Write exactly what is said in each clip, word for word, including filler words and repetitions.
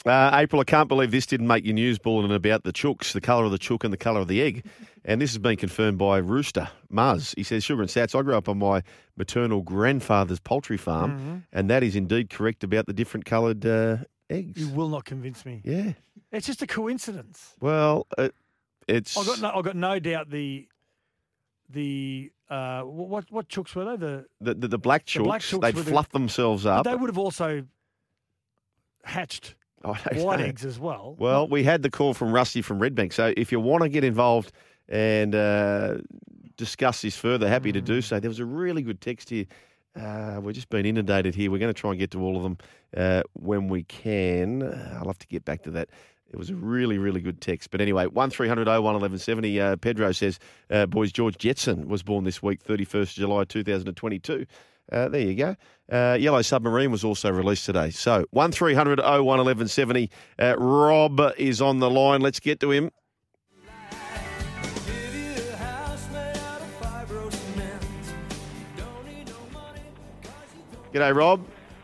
Uh, April, I can't believe this didn't make your news bulletin about the chooks, the colour of the chook and the colour of the egg. And this has been confirmed by Rooster Muzz. He says, Sugar and Sats, I grew up on my maternal grandfather's poultry farm, Mm-hmm. and that is indeed correct about the different coloured uh, eggs. You will not convince me. Yeah. It's just a coincidence. Well, uh, it's... I've got no, I've got no doubt the the uh, what what chooks were they? The The, the, the black chooks, black chooks they'd were the- fluff themselves up. But they would have also hatched I don't white know. eggs as well. Well, we had the call from Rusty from Redbank. So if you want to get involved and uh, discuss this further, happy to do so. There was a really good text here. Uh, we're just being inundated here. We're going to try and get to all of them uh, when we can. Uh, I'll have to get back to that. It was a really, really good text. But anyway, one three hundred oh one eleven seventy. Uh, Pedro says, uh, boys, George Jetson was born this week, thirty-first of July two thousand twenty-two. Uh, there you go. Uh, Yellow Submarine was also released today. So one three hundred oh one eleven seventy. Uh, Rob is on the line. Let's get to him. G'day, Rob.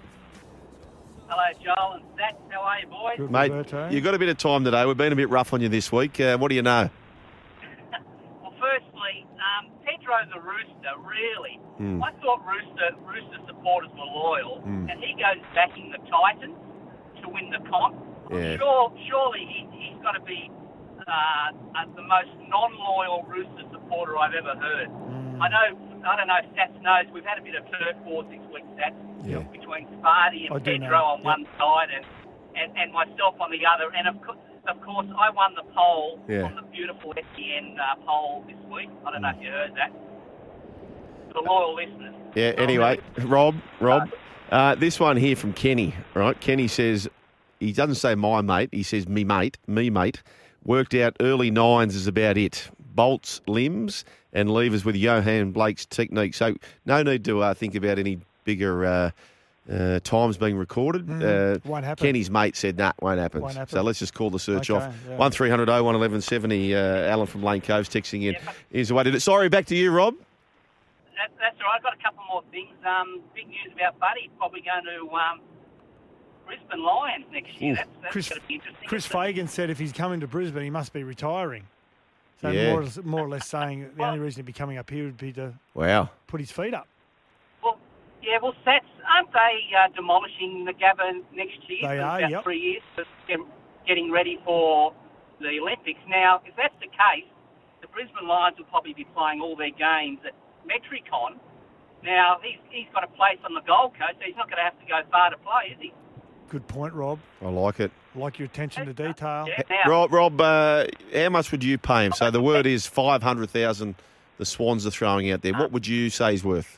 Hello, Joel and Zach. How are you, boys? Good, Mate, Roberto. you've got a bit of time today. We've been a bit rough on you this week. Uh, what do you know? Well, firstly, um, Pedro's a rooster, really. Mm. I thought rooster rooster supporters were loyal, Mm. and he goes backing the Titans to win the comp. Yeah. Sure, surely he, he's got to be uh, uh, the most non-loyal rooster supporter I've ever heard. Mm. I know, I don't know if Sats knows, we've had a bit of turf wars this week, Sats, Yeah. between Sparty I and do Pedro know. on Yep. one side and, and, and myself on the other. And of, co- of course, I won the poll Yeah. on the beautiful S E N uh, poll this week. I don't know if you heard that. The loyal listeners. Yeah, anyway, Rob, Rob, uh, this one here from Kenny, right? Kenny says, he doesn't say my mate, he says me mate, me mate. Worked out early nines is about it. Bolts, limbs, and levers with Johan Blake's technique. So no need to uh, think about any bigger uh, uh, times being recorded. Mm, uh, won't happen. Kenny's mate said, nah, won't happen. Won't happen. So let's just call the search Okay, off. yeah. one three hundred oh one eleven seventy, uh, Alan from Lane Cove's texting in. Yeah, but- Here's the way to do it. Sorry, back to you, Rob. That, that's all right. I've got a couple more things. Um, big news about Buddy. Probably going to um, Brisbane Lions next year. Ooh. That's, that's Chris, going to be interesting. Chris isn't it? Fagan said if he's coming to Brisbane, he must be retiring. So Yeah. more, or less, more or less saying the only reason he'd be coming up here would be to Wow. put his feet up. Well, yeah, well, Sats, aren't they uh, demolishing the Gabba next year They for are, about yep. three years for get- getting ready for the Olympics? Now, if that's the case, the Brisbane Lions will probably be playing all their games at Metricon. Now, he's, he's got a place on the Gold Coast, so he's not going to have to go far to play, is he? Good point, Rob. I like it. Like your attention to detail. Yeah, now, Rob, Rob uh, how much would you pay him? So the word is five hundred thousand dollars the Swans are throwing out there. What would you say he's worth?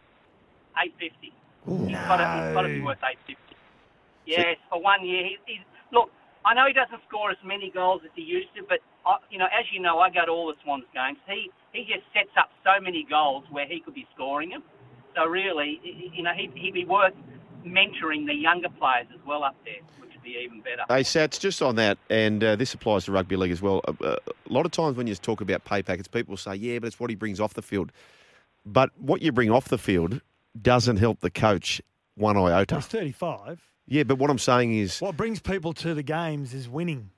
eight fifty. He's got to, he's got to be No. worth eight fifty. Yes, for one year. He, he's look. I know he doesn't score as many goals as he used to, but I, you know, as you know, I go to all the Swans games. He he just sets up so many goals where he could be scoring them. So really, you know, he he'd be worth mentoring the younger players as well up there, which would be even better. Hey, Sats, just on that, and uh, this applies to rugby league as well. Uh, uh, a lot of times when you talk about pay packets, people say, yeah, but it's what he brings off the field. But what you bring off the field doesn't help the coach one iota. He's thirty-five. Yeah, but what I'm saying is, What brings people to the games is winning.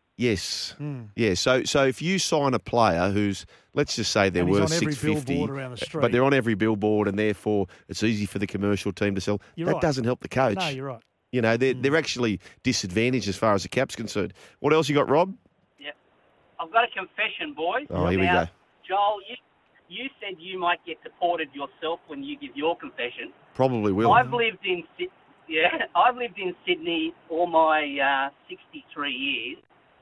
yes. Mm. Yeah, so so if you sign a player who's, let's just say they're And he's worth on every six fifty, billboard around the street. but they're on every billboard and therefore it's easy for the commercial team to sell, You're that right. doesn't help the coach. No, you're right. You know, they're, they're actually disadvantaged as far as the cap's concerned. What else you got, Rob? Yeah, I've got a confession, boys. Oh, here we now, go. Joel, you you said you might get deported yourself when you give your confession. Probably will. I've lived in Sy- yeah, I've lived in Sydney all my uh, sixty-three years.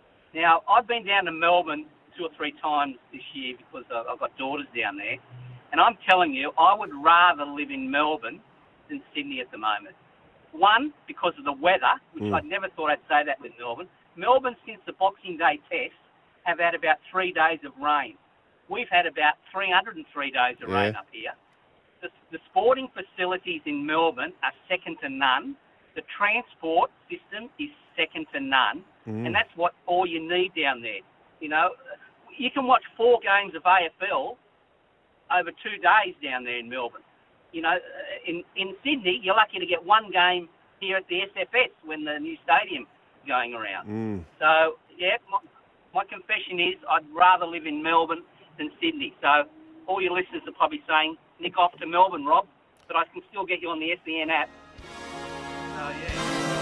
Now I've been down to Melbourne two or three times this year because I've I've got daughters down there, and I'm telling you, I would rather live in Melbourne than Sydney at the moment. One, because of the weather, which Mm. I never thought I'd say that with Melbourne. Melbourne, since the Boxing Day test, have had about three days of rain. We've had about three hundred three days of rain Yeah. up here. The, the sporting facilities in Melbourne are second to none. The transport system is second to none. Mm. And that's what all you need down there. You know, you can watch four games of A F L over two days down there in Melbourne. You know, in, in Sydney, you're lucky to get one game here at the S F S when the new stadium going around. Mm. So, yeah, my, my confession is I'd rather live in Melbourne than Sydney. So all your listeners are probably saying, nick off to Melbourne, Rob, but I can still get you on the S E N app. So, yeah.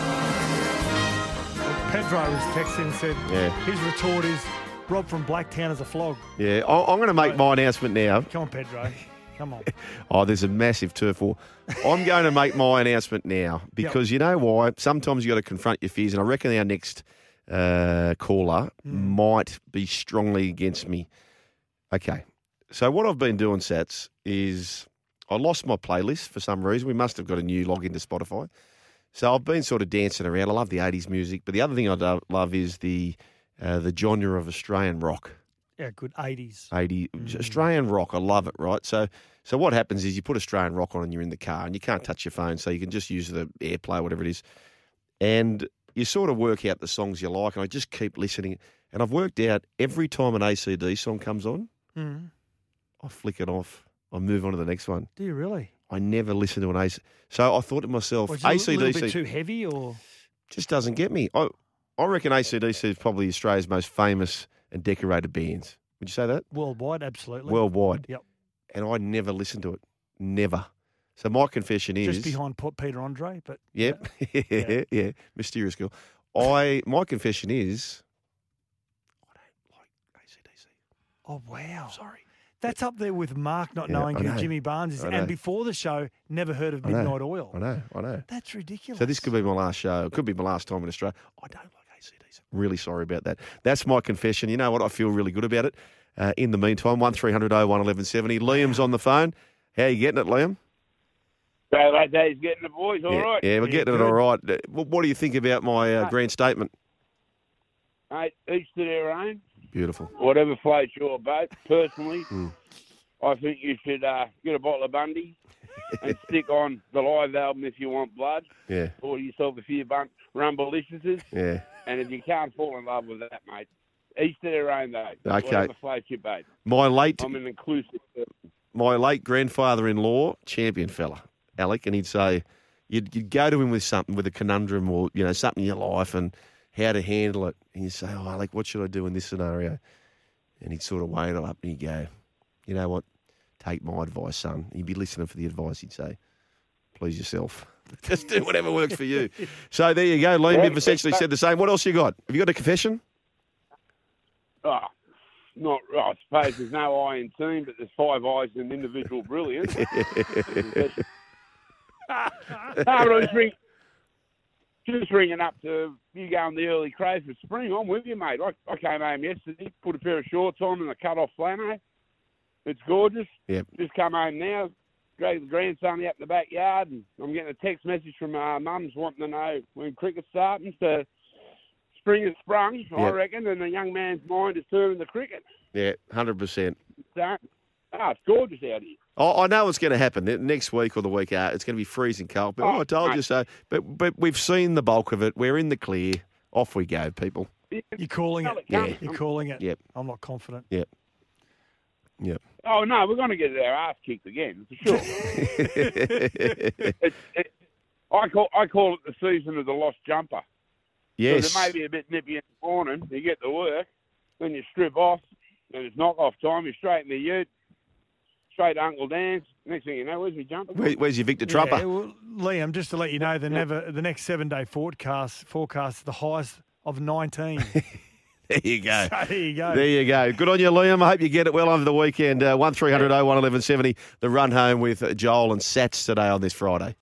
Pedro was texting and said Yeah. his retort is, Rob from Blacktown is a flog. Yeah, I- I'm going to make my announcement now. Come on, Pedro. Come on. Oh, there's a massive turf war. I'm going to make my announcement now because you know why? Sometimes you got to confront your fears, and I reckon our next uh, caller Mm. might be strongly against me. Okay, so what I've been doing, Sats, is I lost my playlist for some reason. We must have got a new login to Spotify. So I've been sort of dancing around. I love the eighties music, but the other thing I do love is the uh, the genre of Australian rock. Yeah, good eighties. eighty Australian rock, I love it, right? So so what happens is you put Australian rock on and you're in the car and you can't touch your phone, so you can just use the AirPlay, whatever it is. And you sort of work out the songs you like, and I just keep listening. And I've worked out every time an A C D song comes on, Mm. I flick it off. I move on to the next one. Do you really? I never listen to an A C D. So I thought to myself, Was it a little A C D C bit too heavy, or just doesn't get me. I, I reckon A C D C is probably Australia's most famous and decorated bands. Would you say that? worldwide? Absolutely. Worldwide. Yep. And I never listened to it. Never. So my confession is... Just behind P- Peter Andre, but Yep. yeah. yeah, yeah. Mysterious girl. I My confession is I don't like A C D C. Oh wow. Sorry. That's up there with Mark not Yeah, knowing I who know. Jimmy Barnes is, I know. and before the show, never heard of I know. Midnight Oil. I know, I know. That's ridiculous. So this could be my last show. It could be my last time in Australia. I don't like A C D C. Really sorry about that. That's my confession. You know what? I feel really good about it. Uh, in the meantime, one three hundred oh one eleven seventy. Liam's on the phone. How are you getting it, Liam? So that day's getting the boys all yeah, right. yeah, we're Yeah, getting it good. all right. Uh, What, what do you think about my uh, Right. grand statement? Mate, each to their own. Beautiful. Whatever floats your boat. Personally, Mm. I think you should uh, get a bottle of Bundy and stick on the live album if you want blood. Yeah, Order yourself a few bun- Rumbleliciouses. yeah. And if you can't fall in love with that, mate, each to their own, though. Okay. Whatever floats your boat. My late I'm an inclusive person. my late grandfather-in-law, champion fella, Alec, and he'd say, you'd, you'd go to him with something, with a conundrum or, you know, something in your life and how to handle it. And you'd say, oh, Alec, what should I do in this scenario? And he'd sort of weigh it up and he'd go, you know what, take my advice, son. He'd be listening for the advice. He'd say, please yourself. Just do whatever works for you. So there you go, Liam. You've essentially said the same. What else you got? Have you got a confession? Oh, not, I suppose there's no I in team, but there's five eyes in individual brilliance. No, but I was ring, just ringing up to you going the early crave for spring. I'm with you, mate. I, I came home yesterday, put a pair of shorts on and a cut-off flannel. It's gorgeous. Yep. Just come home now, drag the grandson out in the backyard, and I'm getting a text message from uh, mums wanting to know when cricket's starting. So spring has sprung, I Yep. reckon, and the young man's mind is turning to cricket. Yeah, one hundred percent. So, oh, it's gorgeous out here. Oh, I know what's going to happen The- next week or the week out. It's going to be freezing cold. But oh, Oh, I told mate. you so. But but we've seen the bulk of it. We're in the clear. Off we go, people. You're calling it. Yeah. You're calling it. Yep. I'm not confident. Yep. Yep. Oh, no, we're going to get our ass kicked again, for sure. it's, it, I call I call it the season of the lost jumper. yes. So it may be a bit nippy in the morning. You get to work, then you strip off, then it's knock-off time. You straighten the ute, straight to Uncle Dan's. Next thing you know, where's my jumper? Where, where's your Victor Trumper? Yeah, well, Liam, just to let you know, the never the next seven day forecast forecast is the highest of nineteen. There you go. So there you go. There you go. Good on you, Liam. I hope you get it well over the weekend. Uh, one three hundred oh one eleven seventy. The run home with Joel and Sats today on this Friday.